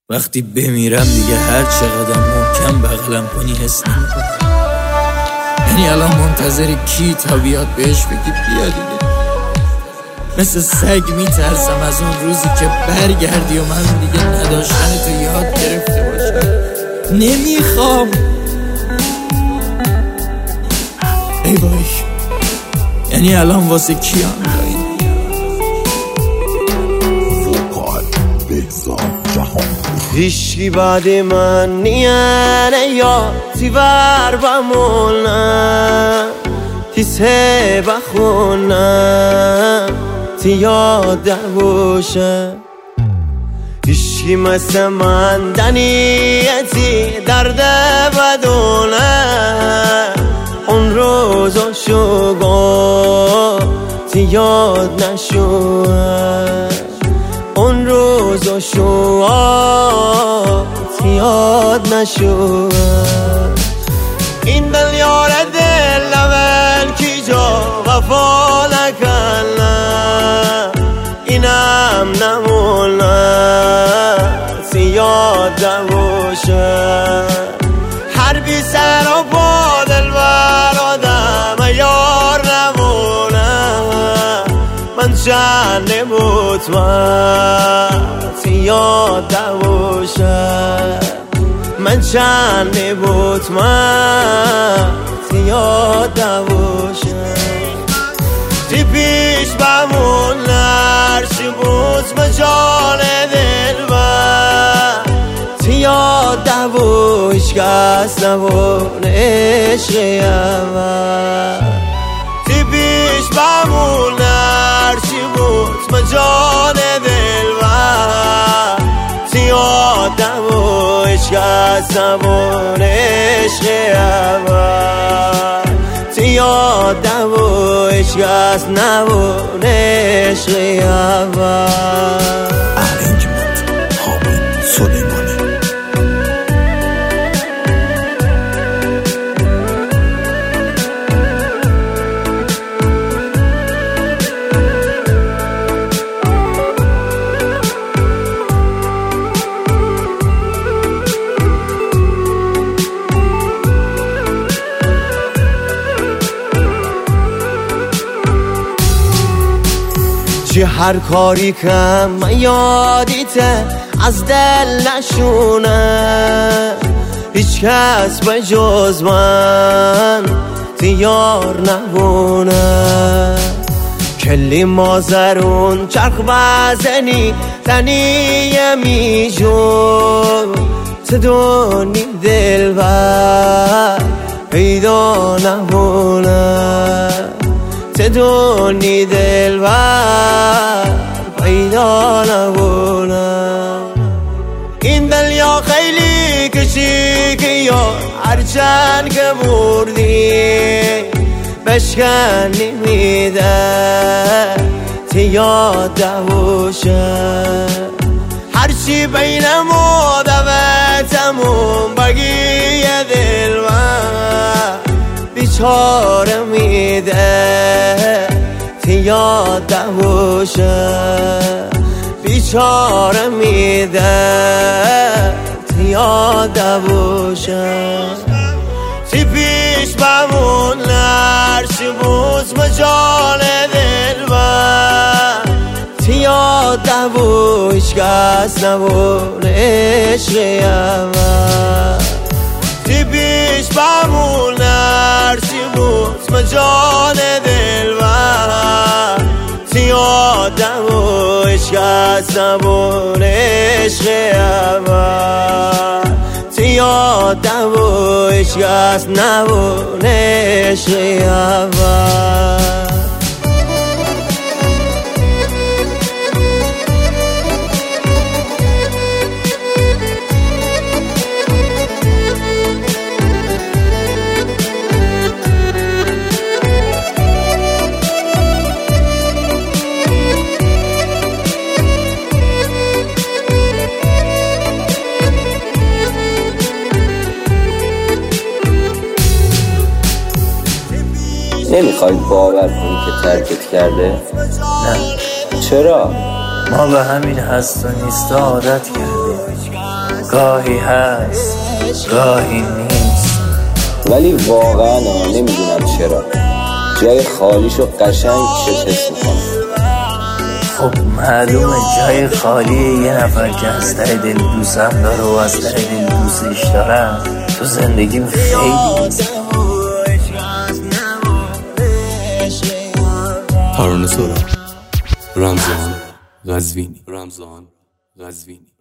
وقتی بمیرم دیگه هر چقدر محکم بغلم کنی حس نمی‌کنم. یعنی الان منتظر کی تا بیاد بهش بگی بیا دیگه. مثل سگ میترسم از اون روزی که برگردی و من دیگه نداشتن تو یاد گرفته باشم. نمیخوام. ای وای، یعنی الان واسه کیان دارین؟ هیچی بعد من نیانه یا تیور بمونم تیسه بخونم تی یاد باشم. هیچی مثل من دنیتی درد بدونه اون روزا شگاه تی یاد نشوه. اون روزا شوها یاد نشوه. این دل یار دل اول کی جا وفا نکنه اینم نمونه یاد نباشه. هر بی سر و با دل بر آدم یار نمونه. من چند مطمئن یاد نباشه. من چند مطمئن یاد نباشه. تی پیش بمون نرشی بود مجال دل بر تی یاد نباش کس نبون عشق اول. تی پیش بمون نرشی بود مجال دل بر تی یاد نباش کس نبون عشق اول. تی یاد نباش کس نبون عشق اول. ارنجمنت حامد سلیمانی. چی هر کاری که من یادیته از دل نشونه. هیچ کس به جز من تی یار نبونه. کلی مازرون چرخ بزنی تنیه میجون تدونی دل بر پیدا نبونه. تدونی دل بر پیدا نبونه. این دل یا خیلی کشی که یا هرچند که بردی بشکنی میده تی یاد نباشه. هرچی بین مدوتمون بگی دل بر بیچاره میده تی یاد نباشه. بیچاره میده تی یاد نباشه. تی پیش بمون نرشی بود مجال دل بر تی یاد نباش کس نبون عشق اول. تی پیش بمون نرشی بود مجال دل بر تی یاد نباش کس نبون عشق اول. تی یاد نباش کس نبون عشق اول. نمیخوای باور کنی که ترکت کرده؟ نه. چرا؟ ما به همین هست و نیستا عادت کردیم. گاهی هست گاهی نیست. ولی واقعا نمیدونم چرا جای خالیشو قشنگ چه حس میکنم. خب معلومه جای خالی یه نفر که از ته دل دوستم داره و از ته دل دوستش دارم تو زندگیم خیلی. ترانه سرا رمضان قزوینی